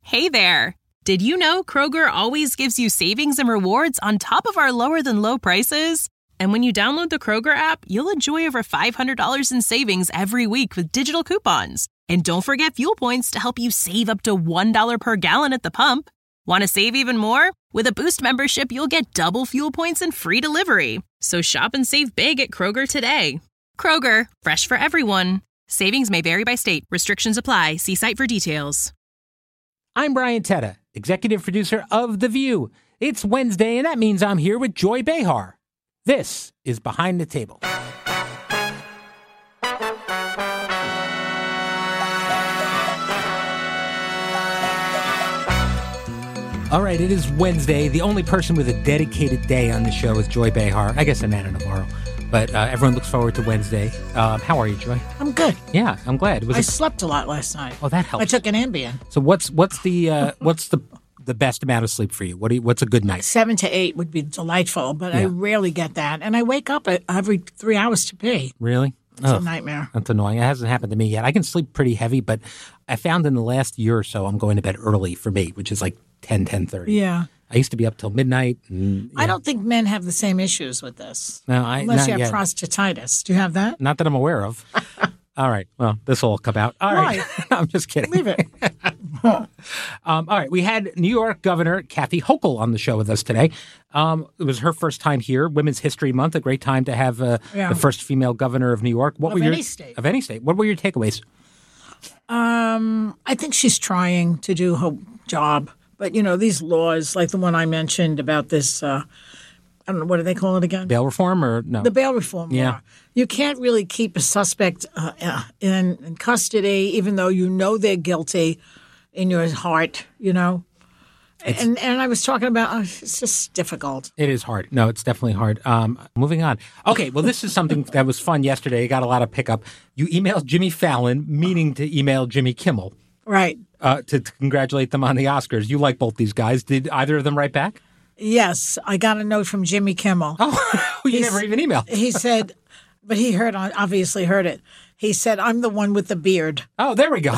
Hey there! Did you know Kroger always gives you savings and rewards on top of our lower-than-low prices? And when you download the Kroger app, you'll enjoy over $500 in savings every week with digital coupons. And don't forget fuel points to help you save up to $1 per gallon at the pump. Want to save even more? With a Boost membership, you'll get double fuel points and free delivery. So shop and save big at Kroger today. Kroger, fresh for everyone. Savings may vary by state. Restrictions apply. See site for details. I'm Brian Tetta, executive producer of The View. It's Wednesday, and that means I'm here with Joy Behar. This is Behind the Table. All right, it is Wednesday. The only person with a dedicated day on the show is Joy Behar. I guess Anana tomorrow. But everyone looks forward to Wednesday. How are you, Joy? I'm good. Yeah, I'm glad. I slept a lot last night. Oh, that helps. I took an Ambien. So what's the best amount of sleep for you? What's a good night? 7 to 8 would be delightful, but I rarely get that. And I wake up every 3 hours to pee. Really? It's a nightmare. That's annoying. It hasn't happened to me yet. I can sleep pretty heavy, but I found in the last year or so I'm going to bed early for me, which is like 10:30. Yeah. I used to be up till midnight. I don't think men have the same issues with this. No, unless you have yet. prostatitis. Do you have that? Not that I'm aware of. All right. Well, this will come out. All right. I'm just kidding. Leave it. All right. We had New York Governor Kathy Hochul on the show with us today. It was her first time here. Women's History Month, a great time to have the first female governor of New York. Any state. Of any state. What were your takeaways? I think she's trying to do her job. But, you know, these laws, like the one I mentioned about this, I don't know, what do they call it again? Bail reform or no? The bail reform law. You can't really keep a suspect in custody, even though you know they're guilty in your heart, you know. And I was talking about, it's just difficult. It is hard. No, it's definitely hard. Moving on. Okay, well, this is something that was fun yesterday. It got a lot of pickup. You emailed Jimmy Fallon, meaning to email Jimmy Kimmel. Right. To congratulate them on the Oscars. You like both these guys. Did either of them write back? Yes. I got a note from Jimmy Kimmel. Oh, you never even emailed. He said, but he obviously heard it. He said, I'm the one with the beard. Oh, there we go.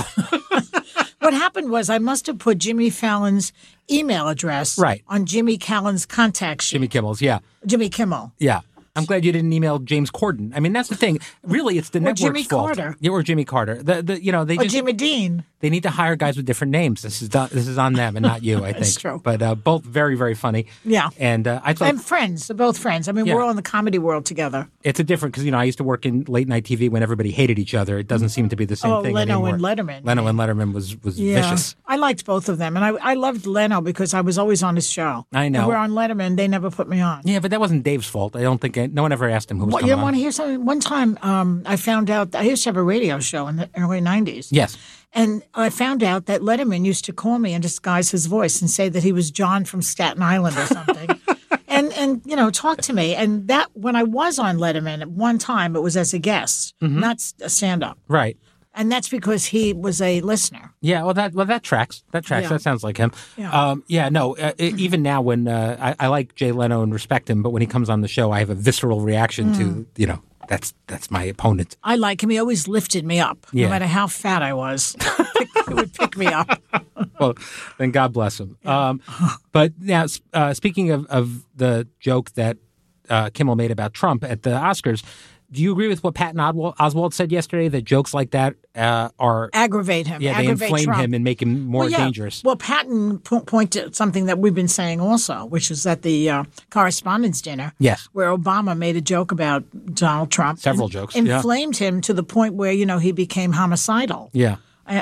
What happened was I must have put Jimmy Fallon's email address on Jimmy Fallon's contact sheet. Jimmy Kimmel's, yeah. Jimmy Kimmel. Yeah. I'm glad you didn't email James Corden. I mean, that's the thing. Really, it's the network's Jimmy fault. Carter. Yeah, or Jimmy Carter. Jimmy Dean. They need to hire guys with different names. This is on them and not you, I think. That's true. But both very, very funny. Yeah. And I thought... And friends. They're both friends. I mean, we're all in the comedy world together. It's a different... Because, I used to work in late-night TV when everybody hated each other. It doesn't seem to be the same thing Leno anymore. and Letterman. Leno and Letterman was vicious. I liked both of them. And I loved Leno because I was always on his show. I know. And we're on Letterman. They never put me on. Yeah, but that wasn't Dave's fault. I don't think... No one ever asked him who was coming on. You want to hear something? One time I found out... I used to have a radio show in the early 90s. Yes. And I found out that Letterman used to call me and disguise his voice and say that he was John from Staten Island or something. and talk to me. And that when I was on Letterman at one time, it was as a guest, not a stand-up. Right. And that's because he was a listener. Yeah, that tracks. That tracks. Yeah. That sounds like him. Yeah. Even now when I like Jay Leno and respect him, but when he comes on the show, I have a visceral reaction to, that's my opponent. I like him. He always lifted me up, no matter how fat I was. He would pick me up. Well, then God bless him. But now, speaking of the joke that Kimmel made about Trump at the Oscars, do you agree with what Patton Oswalt said yesterday, that jokes like that are... Aggravate him. Yeah, they inflame Trump. him and make him more dangerous. Well, Patton pointed to something that we've been saying also, which is at the Correspondents' Dinner, where Obama made a joke about Donald Trump. Several jokes, inflamed him to the point where, he became homicidal. Yeah.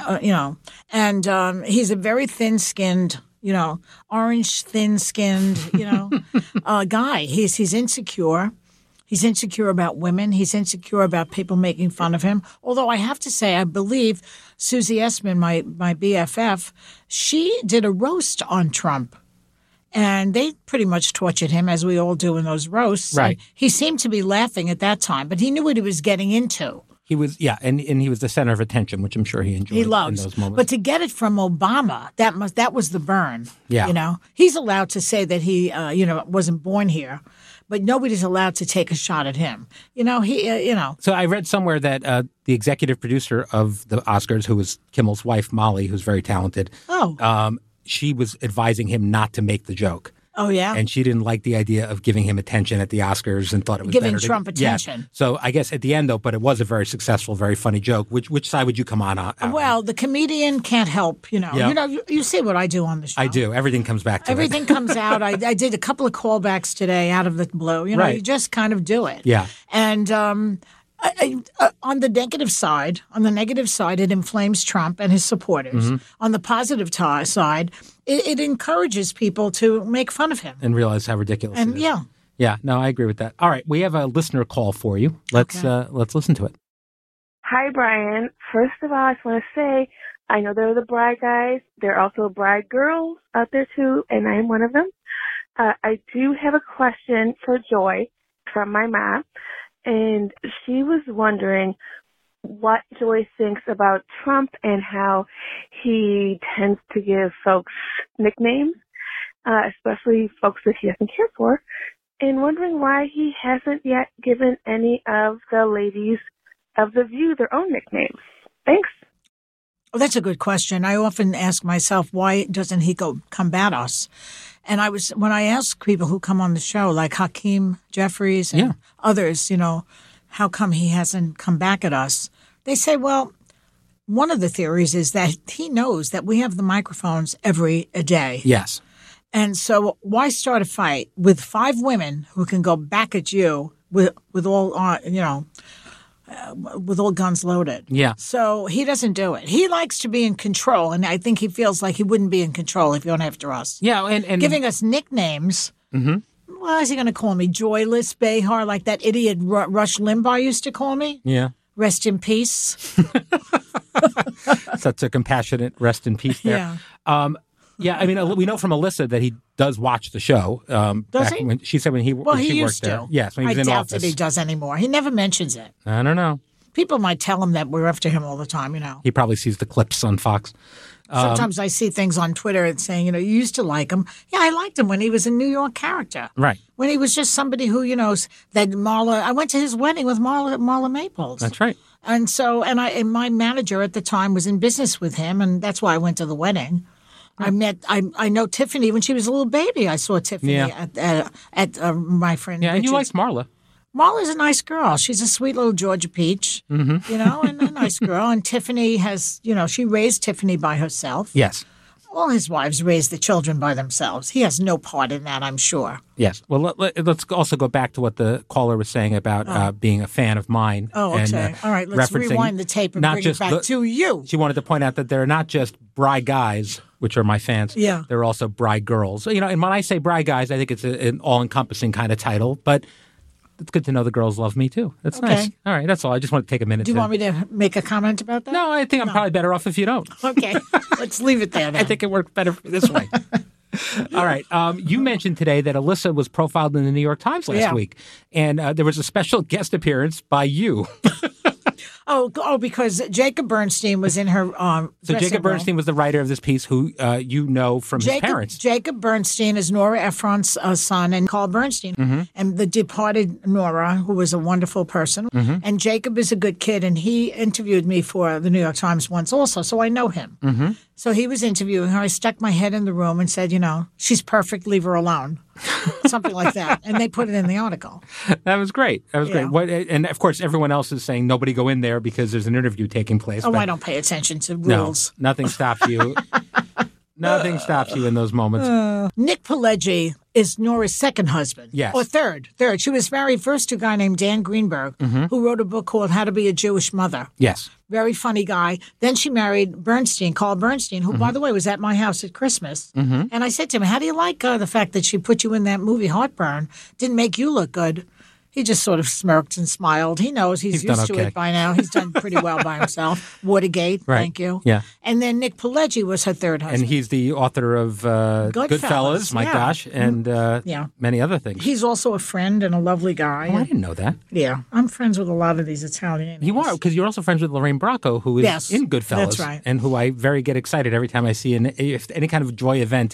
And he's a very thin-skinned, orange thin-skinned, guy. He's insecure. He's insecure about women. He's insecure about people making fun of him. Although I have to say, I believe Susie Essman, my BFF, she did a roast on Trump. And they pretty much tortured him, as we all do in those roasts. Right. And he seemed to be laughing at that time, but he knew what he was getting into. He was, and he was the center of attention, which I'm sure he enjoyed. He loves. In those moments. But to get it from Obama, that was the burn. Yeah. He's allowed to say that he, wasn't born here. but nobody's allowed to take a shot at him. So I read somewhere that the executive producer of the Oscars, who was Kimmel's wife, Molly, who's very talented, she was advising him not to make the joke. Oh, yeah? And she didn't like the idea of giving him attention at the Oscars and thought it was Giving better Trump attention. Yeah. So I guess at the end, though, but it was a very successful, very funny joke. Which side would you come on? Well, the comedian can't help, Yeah. You see what I do on the show. I do. Everything comes back to Everything comes out. I did a couple of callbacks today out of the blue. Right. You just kind of do it. Yeah. And on the negative side, it inflames Trump and his supporters. Mm-hmm. On the positive side, it encourages people to make fun of him. And realize how ridiculous And it is. yeah. Yeah, no, I agree with that. All right, we have a listener call for you. Let's listen to it. Hi, Brian. First of all, I just want to say, I know there are the bride guys. There are also bride girls out there, too, and I am one of them. I do have a question for Joy from my mom, and she was wondering what Joy thinks about Trump and how he tends to give folks nicknames, especially folks that he doesn't care for, and wondering why he hasn't yet given any of the ladies of The View their own nicknames. Thanks. Oh, that's a good question. I often ask myself, why doesn't he combat us? And when I ask people who come on the show, like Hakeem Jeffries and others, how come he hasn't come back at us? They say, well, one of the theories is that he knows that we have the microphones every day. Yes. And so why start a fight with 5 women who can go back at you with all, with all guns loaded? Yeah. So he doesn't do it. He likes to be in control, and I think he feels like he wouldn't be in control if he went after us. Yeah, and giving us nicknames. Mm-hmm. What is he going to call me? Joyless Behar, like that idiot Rush Limbaugh used to call me? Yeah. Rest in peace. Such a compassionate rest in peace there. Yeah. Yeah, I mean, we know from Alyssa that he does watch the show. Does he? She said when she he worked used there. to. Yes, when he was I in doubt office. that he does anymore. He never mentions it. I don't know. People might tell him that we're after him all the time, He probably sees the clips on Fox. Sometimes I see things on Twitter saying, you used to like him. Yeah, I liked him when he was a New York character. Right. When he was just somebody who, that Marla, I went to his wedding with Marla Maples. That's right. And so, and my manager at the time was in business with him, and that's why I went to the wedding. I know Tiffany when she was a little baby. I saw Tiffany at my friend. Yeah, and you Richard's. liked Marla. Marla's a nice girl. She's a sweet little Georgia peach, and a nice girl. And Tiffany has, she raised Tiffany by herself. Yes. All his wives raised the children by themselves. He has no part in that, I'm sure. Yes. Well, let's also go back to what the caller was saying about being a fan of mine. Oh, okay. All right, let's rewind the tape and bring it back to you. She wanted to point out that there are not just bride guys, which are my fans. Yeah. There are also bride girls. So, and when I say bride guys, I think it's an all-encompassing kind of title, but it's good to know the girls love me, too. That's nice. All right, that's all. I just want to take a minute. Do you want me to make a comment about that? No, I think I'm probably better off if you don't. Okay, let's leave it there then. I think it worked better this way. All right. You mentioned today that Alyssa was profiled in the New York Times last week, and there was a special guest appearance by you. Oh, because Jacob Bernstein was in her So Jacob Bernstein was the writer of this piece who you know from his parents. Jacob Bernstein is Nora Ephron's son and Carl Bernstein, and the departed Nora, who was a wonderful person. And Jacob is a good kid, and he interviewed me for the New York Times once also, so I know him. So he was interviewing her. I stuck my head in the room and said, she's perfect, leave her alone. Something like that. And they put it in the article. That was great. Great. And, of course, everyone else is saying nobody go in there because there's an interview taking place. Oh, I don't pay attention to rules. No, nothing stops you. Nothing stops you in those moments. Nick Pileggi is Nora's second husband. Yes. Or third. She was married first to a guy named Dan Greenberg, who wrote a book called How to Be a Jewish Mother. Yes. Very funny guy. Then she married Bernstein, Carl Bernstein, who, by the way, was at my house at Christmas. And I said to him, how do you like the fact that she put you in that movie, Heartburn? Didn't make you look good. He just sort of smirked and smiled. He knows he's used to it by now. He's done pretty well by himself. Watergate, thank you. Yeah. And then Nick Pileggi was her third husband. And he's the author of Goodfellas, my gosh, and many other things. He's also a friend and a lovely guy. Oh, I didn't know that. Yeah. I'm friends with a lot of these Italian names. You are, because you're also friends with Lorraine Bracco, who is in Goodfellas. That's right. And who I get excited every time I see any kind of joy event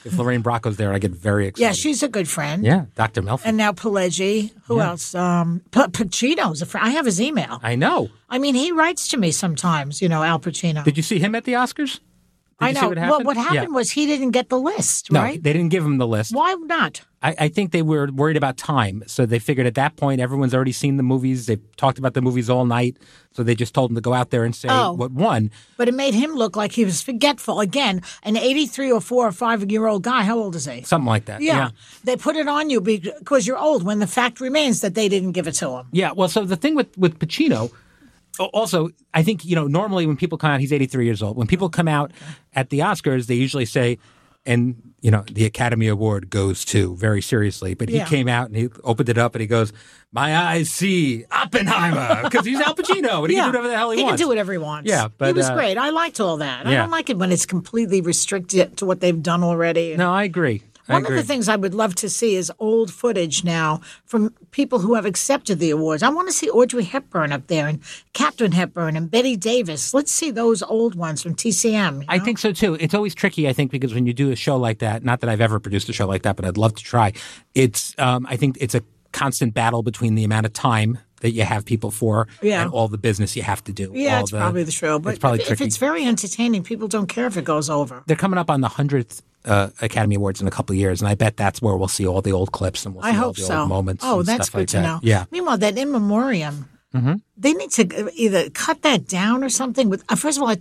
If Lorraine Bracco's there, I get very excited. Yeah, she's a good friend. Yeah, Dr. Melfi. And now Pileggi. Who else? Pacino's a friend. I have his email. I know. I mean, he writes to me sometimes, Al Pacino. Did you see him at the Oscars? I know. What happened? What happened was he didn't get the list, No, right? they didn't give him the list. Why not? I think they were worried about time. So they figured at that point, everyone's already seen the movies. They've talked about the movies all night. So they just told him to go out there and say what won. But it made him look like he was forgetful. Again, an 83 or 4 or 5-year-old guy. How old is he? Something like that. Yeah. They put it on you because you're old when the fact remains that they didn't give it to him. Yeah. Well, so the thing with Pacino, also, I think, normally when people come out, he's 83 years old. When people come out at the Oscars, they usually say, and, the Academy Award goes to, very seriously. But he came out and he opened it up and he goes, my eyes see Oppenheimer, because he's Al Pacino and he can do whatever the hell he wants. He can do whatever he wants. Yeah, but he was great. I liked all that. I Yeah. don't like it when it's completely restricted to what they've done already. No, I agree. One of the things I would love to see is old footage now from people who have accepted the awards. I want to see Audrey Hepburn up there and Katharine Hepburn and Betty Davis. Let's see those old ones from TCM. I think so, too. It's always tricky, I think, because when you do a show like that, not that I've ever produced a show like that, but I'd love to try. It's I think it's a constant battle between the amount of time that you have people for and all the business you have to do. Yeah, it's probably the show. But it's probably if tricky. it's very entertaining, people don't care if it goes over. They're coming up on the 100th Academy Awards in a couple of years, and I bet that's where we'll see all the old clips and we'll see all the old moments. Oh, and that's stuff good like to that. know. Yeah. Meanwhile, that In Memoriam, they need to either cut that down or something. First of all,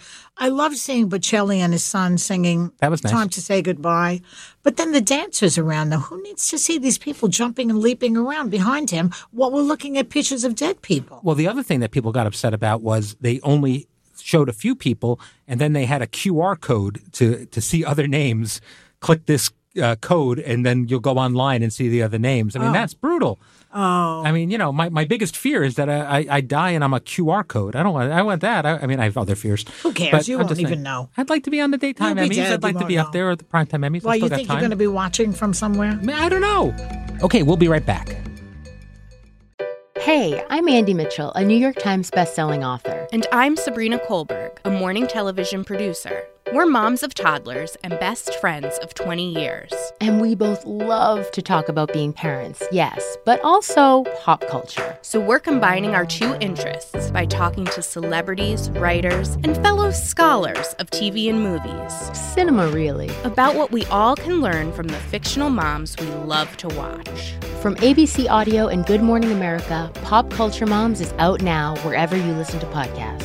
I loved seeing Bocelli and his son singing That was nice. Time to Say Goodbye. But then the dancers around them, who needs to see these people jumping and leaping around behind him while we're looking at pictures of dead people? Well, the other thing that people got upset about was they only showed a few people, and then they had a QR code to see other names. Click this code, and then you'll go online and see the other names. I mean, that's brutal. Oh. I mean, my biggest fear is that I die and I'm a QR code. I want that. I mean, I have other fears. Who cares? But You I'm won't just even saying, know. I'd like to be on the daytime You'll be Emmys. dead. I'd like You to be won't up there at the primetime Emmys. Well, I still you got think time. you're going to be watching from somewhere? I don't know. Okay, we'll be right back. Hey, I'm Andy Mitchell, a New York Times bestselling author. And I'm Sabrina Kohlberg, a morning television producer. We're moms of toddlers and best friends of 20 years. And we both love to talk about being parents, yes, but also pop culture. So we're combining our two interests by talking to celebrities, writers, and fellow scholars of TV and movies. Cinema, really. About what we all can learn from the fictional moms we love to watch. From ABC Audio and Good Morning America, Pop Culture Moms is out now wherever you listen to podcasts.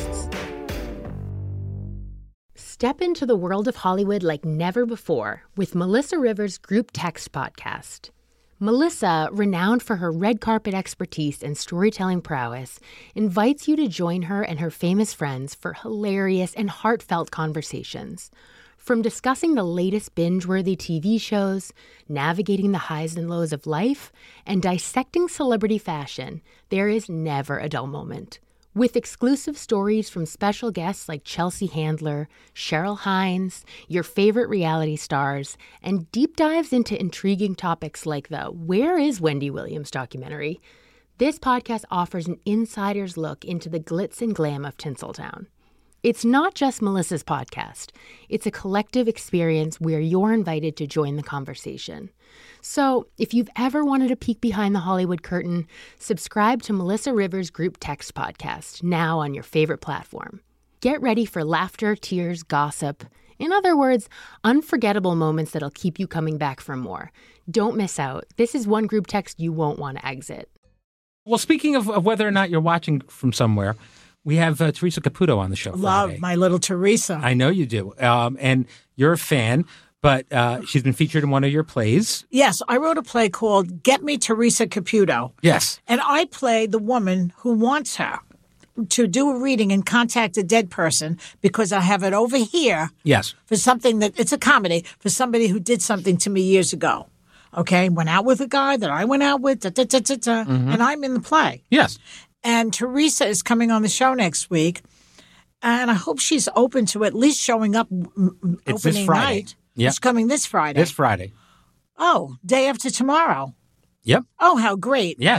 Step into the world of Hollywood like never before with Melissa Rivers' Group Text podcast. Melissa, renowned for her red carpet expertise and storytelling prowess, invites you to join her and her famous friends for hilarious and heartfelt conversations. From discussing the latest binge-worthy TV shows, navigating the highs and lows of life, and dissecting celebrity fashion, there is never a dull moment. With exclusive stories from special guests like Chelsea Handler, Cheryl Hines, your favorite reality stars, and deep dives into intriguing topics like the Where is Wendy Williams documentary, this podcast offers an insider's look into the glitz and glam of Tinseltown. It's not just Melissa's podcast. It's a collective experience where you're invited to join the conversation. So, if you've ever wanted a peek behind the Hollywood curtain, subscribe to Melissa Rivers' Group Text podcast, now on your favorite platform. Get ready for laughter, tears, gossip. In other words, unforgettable moments that'll keep you coming back for more. Don't miss out. This is one group text you won't want to exit. Well, speaking of whether or not you're watching from somewhere, we have Teresa Caputo on the show. Love Friday. my little Teresa. I know you do. And you're a fan, but she's been featured in one of your plays. Yes, I wrote a play called Get Me Teresa Caputo. Yes. And I play the woman who wants her to do a reading and contact a dead person because I have it over here. Yes. For something it's a comedy, for somebody who did something to me years ago. Okay, went out with a guy that I went out with, and I'm in the play. Yes. And Teresa is coming on the show next week, and I hope she's open to at least showing up It's opening this Friday. night. Yep. It's coming this Friday. This Friday. Oh, day after tomorrow. Yep. Oh, how great. Yes.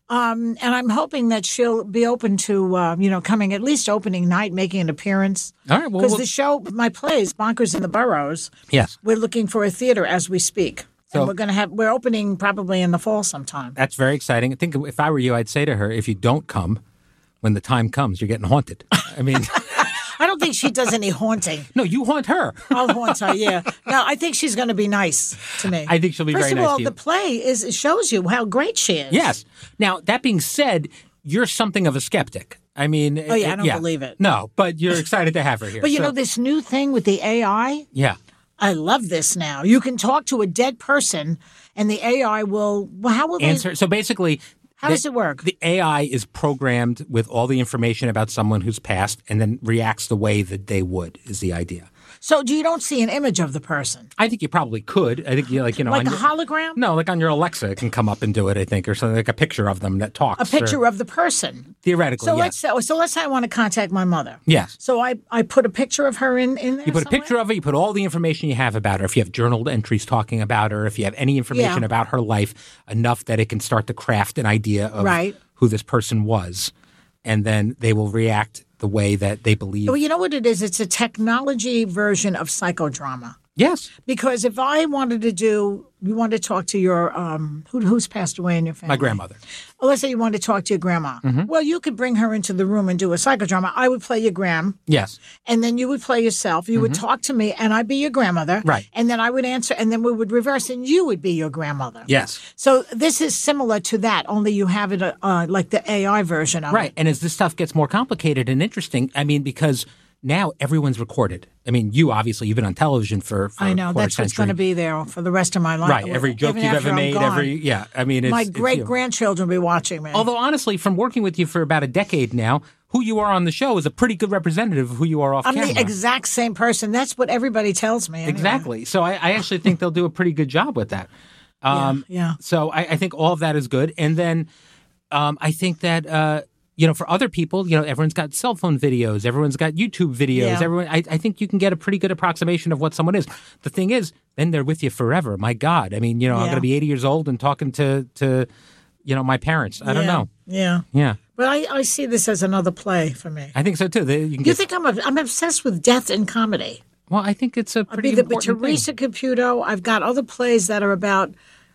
And I'm hoping that she'll be open to, coming at least opening night, making an appearance. All right. Well, Because the show, my plays, Bonkers in the Burrows, yes, we're looking for a theater as we speak. So- And we're opening probably in the fall sometime. that's very exciting. I think if I were you, I'd say to her, if you don't come, when the time comes, you're getting haunted. I mean, I don't think she does any haunting. no, you haunt her. I'll haunt her, yeah. No, I think she's going to be nice to me. I think she'll be First very of nice all, to you. the play shows you how great she is. Yes. Now, that being said, you're something of a skeptic. I mean, Oh, yeah, I don't believe it. No, but you're excited to have her here. But you So- know, this new thing with the AI, yeah. I love this now. You can talk to a dead person and the AI will, well, how will they Answer. So basically, How does it work? The AI is programmed with all the information about someone who's passed and then reacts the way that they would, is the idea. So you don't see an image of the person? I think you probably could. I think you Like on a your, hologram? No, like on your Alexa, it can come up and do it, I think, or something like a picture of them that talks. A picture or, of the person. theoretically, So yes. let's say I want to contact my mother. Yes. So I put a picture of her in there. You put a picture of her, you put all the information you have about her. If you have journaled entries talking about her, if you have any information Yeah. about her life, enough that it can start to craft an idea of Right. who this person was. And then they will react the way that they believe. Well, you know what it is? It's a technology version of psychodrama. Yes. Because if I wanted to you wanted to talk to your, who's passed away in your family? My grandmother. Well, let's say you wanted to talk to your grandma. Mm-hmm. Well, you could bring her into the room and do a psychodrama. I would play your gram, Yes. and then you would play yourself. You would talk to me, and I'd be your grandmother. Mm-hmm. Right. And then I would answer, and then we would reverse, and you would be your grandmother. Yes. So this is similar to that, only you have it like the AI version of Right. it. And as this stuff gets more complicated and interesting, I mean, because now everyone's recorded. I mean, you've been on television for I know, a that's what's going to be there for the rest of my life. Right. Every joke Even you've after ever I'm made, gone. I mean, it's, My it's you. great-grandchildren will be watching me. Although, honestly, from working with you for about a decade now, who you are on the show is a pretty good representative of who you are off I'm camera. the exact same person. That's what everybody tells me. Anyway. Exactly. So I actually think they'll do a pretty good job with that. Yeah. So I think all of that is good. And then I think that, for other people, everyone's got cell phone videos, everyone's got YouTube videos. Yeah. I think you can get a pretty good approximation of what someone is. The thing is, then they're with you forever. My God. I mean, I'm going to be 80 years old and talking to my parents. I don't know. Yeah. Yeah. But I see this as another play for me. I think so, too. You think I'm obsessed with death and comedy? Well, I think it's a pretty But important thing. Teresa Caputo, I've got other plays that are about,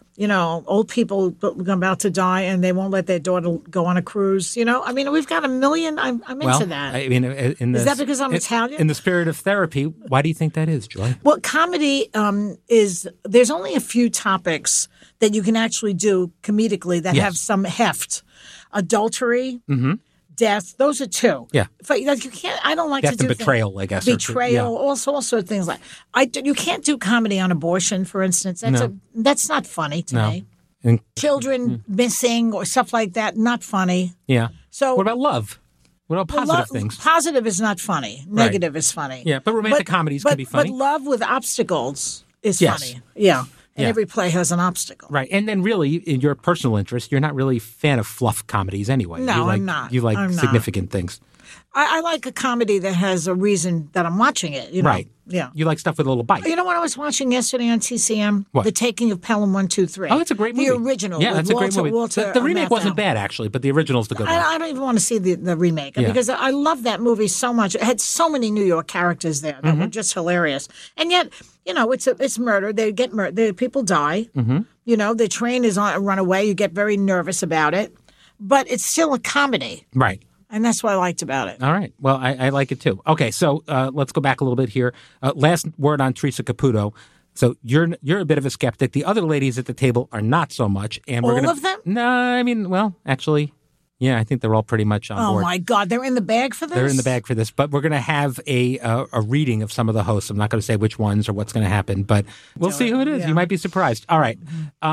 old people about to die and they won't let their daughter go on a cruise. I mean, we've got a million. I'm into that. I mean, is that because I'm Italian? In the spirit of therapy, why do you think that is, Joy? Well, comedy there's only a few topics that you can actually do comedically that Yes. have some heft. Adultery, death, those are two. Yeah. You can't. I don't like Death to do and betrayal, I guess. betrayal, all sorts of things like. You can't do comedy on abortion, for instance. That's not funny to No. me. And, Children missing or stuff like that, not funny. yeah. So What about love? What about positive things? Positive is not funny. Negative is funny. Yeah, but romantic comedies can be funny. But love with obstacles is Yes. funny. Yeah. And Yeah. every play has an obstacle. Right. And then really, in your personal interest, you're not really a fan of fluff comedies anyway. No, You like, I'm not. You like I'm not. significant things. I like a comedy that has a reason that I'm watching it. Right. Yeah. You like stuff with a little bite. You know what I was watching yesterday on TCM? What? The Taking of Pelham 1, 2, 3. Oh, that's a great movie. The original. Yeah, with that's a great movie. Walter The remake wasn't Matthau. bad, actually, but the original's the good one. I don't even want to see the remake Yeah. because I love that movie so much. It had so many New York characters there that Mm-hmm. were just hilarious. And yet, it's murder. They get murdered. People die. Mm-hmm. The train is on a runaway. You get very nervous about it. But it's still a comedy. Right. And that's what I liked about it. All right. Well, I like it too. Okay, so let's go back a little bit here. Last word on Teresa Caputo. So you're a bit of a skeptic. The other ladies at the table are not so much. And All of them? No, I mean, well, actually, yeah, I think they're all pretty much on Oh, board. my God. They're in the bag for this? They're in the bag for this, but we're going to have a reading of some of the hosts. I'm not going to say which ones or what's going to happen, but we'll see who it is. Yeah. You might be surprised. All right.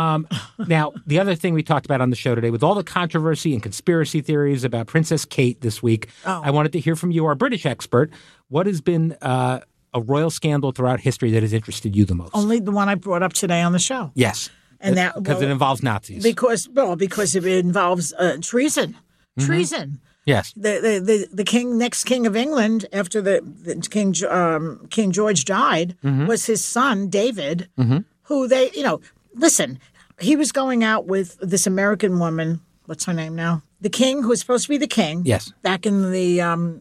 Now, the other thing we talked about on the show today, with all the controversy and conspiracy theories about Princess Kate this week, I wanted to hear from you, our British expert. What has been a royal scandal throughout history that has interested you the most? Only the one I brought up today on the show. Yes. And that Because it involves Nazis. Because it involves treason. Mm-hmm. Treason. Yes. The next king of England after the King George died Mm-hmm. was his son David, who listen, he was going out with this American woman what's her name now? The king, who was supposed to be the king. Yes. Back in the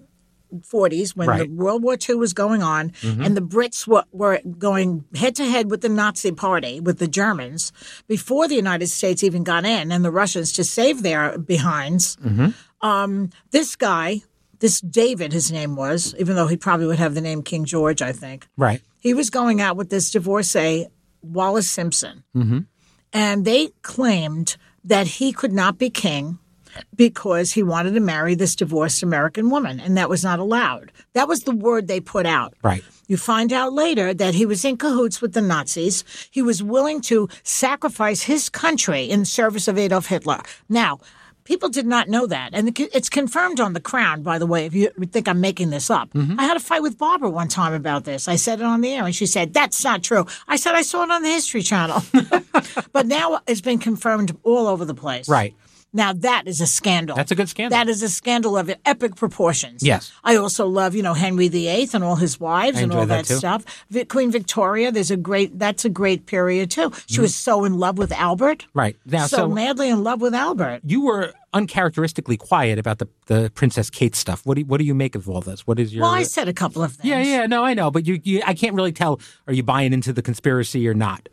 40s when the World War II was going on, and the Brits were going head-to-head with the Nazi Party, with the Germans, before the United States even got in, and the Russians to save their behinds. This guy, this David, his name was, even though he probably would have the name King George, I think. Right. He was going out with this divorcee, Wallace Simpson. And they claimed that he could not be king because he wanted to marry this divorced American woman, and that was not allowed. That was the word they put out. Right. You find out later that he was in cahoots with the Nazis. He was willing to sacrifice his country in service of Adolf Hitler. Now, people did not know that, and it's confirmed on The Crown, by the way, if you think I'm making this up. I had a fight with Barbara one time about this. I said it on the air, and she said, that's not true. I said, I saw it on the History Channel. But now it's been confirmed all over the place. Right. Now, that is a scandal. That's a good scandal. That is a scandal of epic proportions. Yes. I also love, Henry VIII and all his wives and all that too. stuff. Queen Victoria, that's a great period, too. She was so in love with Albert. Right. Now, so madly in love with Albert. You were uncharacteristically quiet about the Princess Kate stuff. What do you make of all this? What is your... Well, I said a couple of things. Yeah, no, I know. But I can't really tell, are you buying into the conspiracy or not?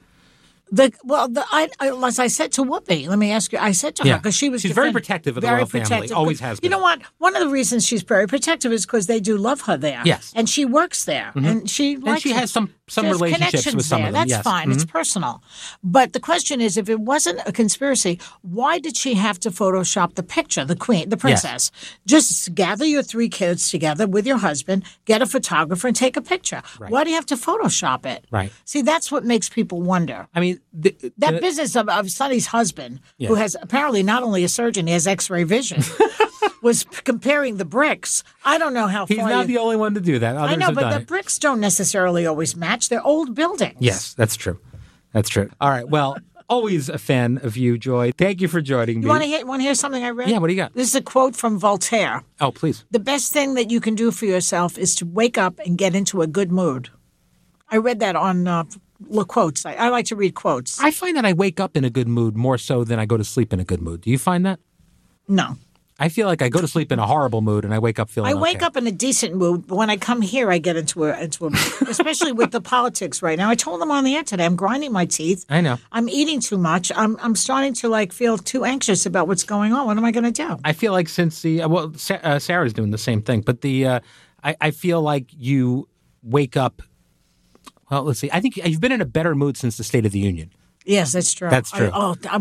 As I said to Whoopi, let me ask you, I said to her, because she's very protective of the royal family, always has been. You know what? One of the reasons she's very protective is because they do love her there. Yes. And she works there. And she has some relationships with some of them. That's fine. It's personal. But the question is, if it wasn't a conspiracy, why did she have to Photoshop the picture, the queen, the princess? Yes. Just gather your 3 kids together with your husband, get a photographer, and take a picture. Right. Why do you have to Photoshop it? Right. See, that's what makes people wonder. I mean, that business of Sonny's husband, who has apparently not only a surgeon, he has X-ray vision, was comparing the bricks. I don't know how far. He's not the only one to do that. Others I know, have but done the bricks don't necessarily always match. They're old buildings. Yes, that's true. That's true. All right. Well, always a fan of you, Joy. Thank you for joining me. You want to hear something I read? Yeah, what do you got? This is a quote from Voltaire. Oh, please. The best thing that you can do for yourself is to wake up and get into a good mood. I read that on quotes. I like to read quotes. I find that I wake up in a good mood more so than I go to sleep in a good mood. Do you find that? No. I feel like I go to sleep in a horrible mood and I wake up feeling I wake up in a decent mood, but when I come here, I get into a especially with the politics right now. I told them on the air today, I'm grinding my teeth. I know. I'm eating too much. I'm starting to feel too anxious about what's going on. What am I going to do? I feel like since Sarah's doing the same thing, but I feel like you wake up. Well, let's see. I think you've been in a better mood since the State of the Union. Yes, that's true. That's true.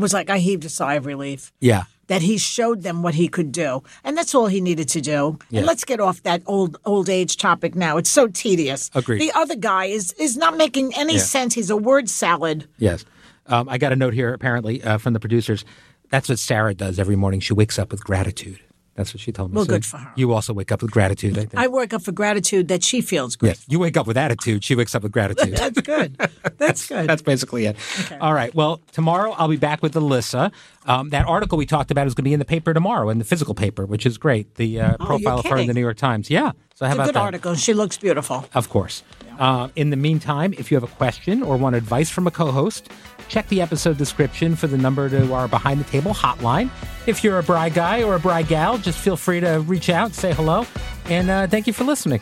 I heaved a sigh of relief. Yeah. That he showed them what he could do. And that's all he needed to do. Yeah. And let's get off that old age topic now. It's so tedious. Agreed. The other guy is not making any sense. He's a word salad. Yes. I got a note here, apparently, from the producers. That's what Sarah does every morning. She wakes up with gratitude. That's what she told me. Well, so good for her. You also wake up with gratitude, I think. I wake up for gratitude that she feels good. Yes. You wake up with attitude. She wakes up with gratitude. That's good. That's good. That's basically it. Okay. All right. Well, tomorrow I'll be back with Alyssa. That article we talked about is going to be in the paper tomorrow, in the physical paper, which is great. The profile of her in the New York Times. Yeah. So how about that? It's a good article. She looks beautiful. Of course. In the meantime, if you have a question or want advice from a co-host, check the episode description for the number to our Behind the Table hotline. If you're a Bri guy or a Bri gal, just feel free to reach out, say hello, and thank you for listening.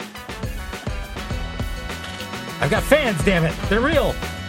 I've got fans, damn it. They're real.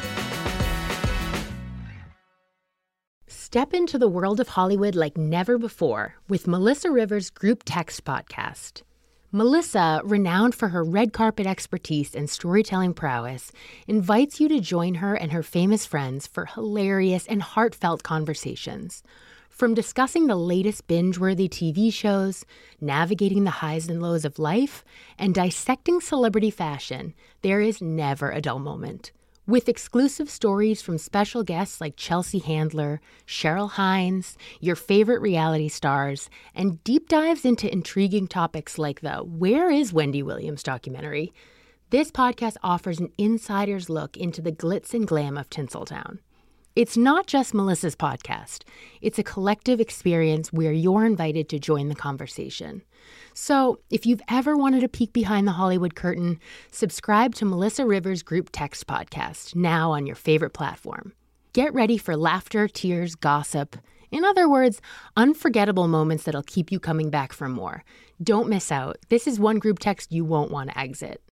Step into the world of Hollywood like never before with Melissa Rivers' Group Text podcast. Melissa, renowned for her red carpet expertise and storytelling prowess, invites you to join her and her famous friends for hilarious and heartfelt conversations. From discussing the latest binge-worthy TV shows, navigating the highs and lows of life, and dissecting celebrity fashion, there is never a dull moment. With exclusive stories from special guests like Chelsea Handler, Cheryl Hines, your favorite reality stars, and deep dives into intriguing topics like the Where is Wendy Williams documentary, this podcast offers an insider's look into the glitz and glam of Tinseltown. It's not just Melissa's podcast. It's a collective experience where you're invited to join the conversation. So, if you've ever wanted a peek behind the Hollywood curtain, subscribe to Melissa Rivers' Group Text podcast, now on your favorite platform. Get ready for laughter, tears, gossip, In other words, unforgettable moments that'll keep you coming back for more. Don't miss out. This is one group text you won't want to exit.